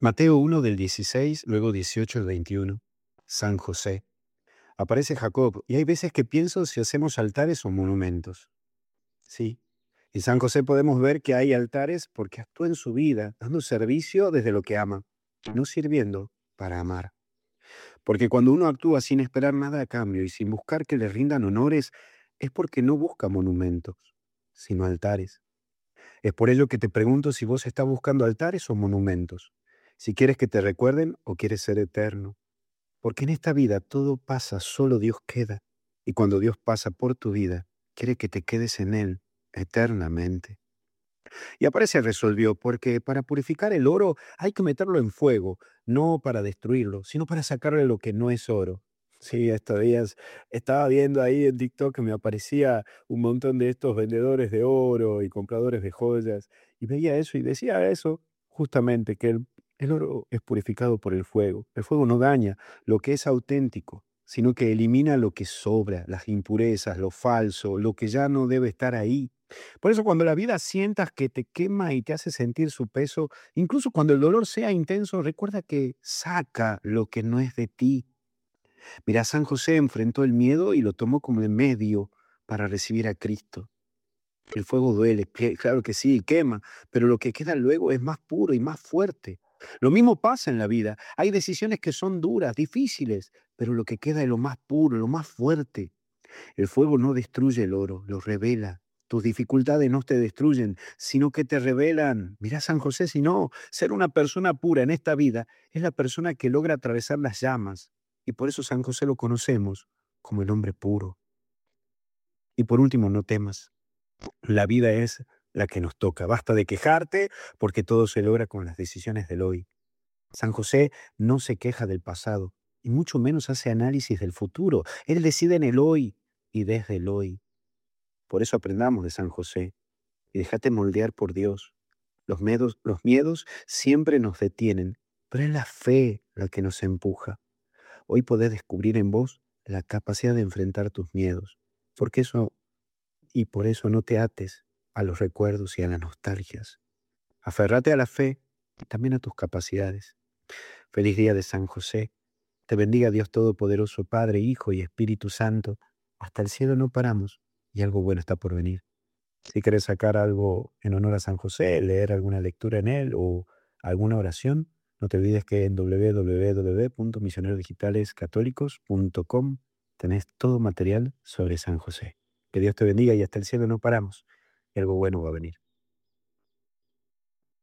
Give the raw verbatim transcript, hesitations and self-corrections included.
Mateo uno del dieciséis, luego dieciocho al veintiuno. San José. Aparece Jacob, y hay veces que pienso si hacemos altares o monumentos. Sí. En San José podemos ver que hay altares porque actúa en su vida, dando servicio desde lo que ama, no sirviendo para amar. Porque cuando uno actúa sin esperar nada a cambio y sin buscar que le rindan honores, es porque no busca monumentos, sino altares. Es por ello que te pregunto si vos estás buscando altares o monumentos, si quieres que te recuerden o quieres ser eterno. Porque en esta vida todo pasa, solo Dios queda. Y cuando Dios pasa por tu vida, quiere que te quedes en Él eternamente. Y aparece resolvió, porque para purificar el oro hay que meterlo en fuego, no para destruirlo, sino para sacarle lo que no es oro. Sí, estos días estaba viendo ahí en TikTok que me aparecía un montón de estos vendedores de oro y compradores de joyas, y veía eso y decía eso, justamente, que el, el oro es purificado por el fuego. El fuego no daña lo que es auténtico, sino que elimina lo que sobra, las impurezas, lo falso, lo que ya no debe estar ahí. Por eso cuando la vida sientas que te quema y te hace sentir su peso, incluso cuando el dolor sea intenso, recuerda que saca lo que no es de ti. Mira, San José enfrentó el miedo y lo tomó como el medio para recibir a Cristo. El fuego duele, que- claro que sí, quema, pero lo que queda luego es más puro y más fuerte. Lo mismo pasa en la vida. Hay decisiones que son duras, difíciles, pero lo que queda es lo más puro, lo más fuerte. El fuego no destruye el oro, lo revela. Tus dificultades no te destruyen, sino que te revelan. Mirá, San José, si no, ser una persona pura en esta vida es la persona que logra atravesar las llamas. Y por eso San José lo conocemos como el hombre puro. Y por último, no temas. La vida es la que nos toca. Basta de quejarte porque todo se logra con las decisiones del hoy. San José no se queja del pasado y mucho menos hace análisis del futuro. Él decide en el hoy y desde el hoy. Por eso aprendamos de San José y déjate moldear por Dios. Los miedos, los miedos siempre nos detienen, pero es la fe la que nos empuja. Hoy podés descubrir en vos la capacidad de enfrentar tus miedos, porque eso y por eso no te ates a los recuerdos y a las nostalgias. Aferrate a la fe y también a tus capacidades. Feliz día de San José. Te bendiga Dios Todopoderoso, Padre, Hijo y Espíritu Santo. Hasta el cielo no paramos y algo bueno está por venir. Si quieres sacar algo en honor a San José, leer alguna lectura en él o alguna oración, no te olvides que en w w w punto misioneros digitales católicos punto com tenés todo material sobre San José. Que Dios te bendiga y hasta el cielo no paramos. Y algo bueno va a venir.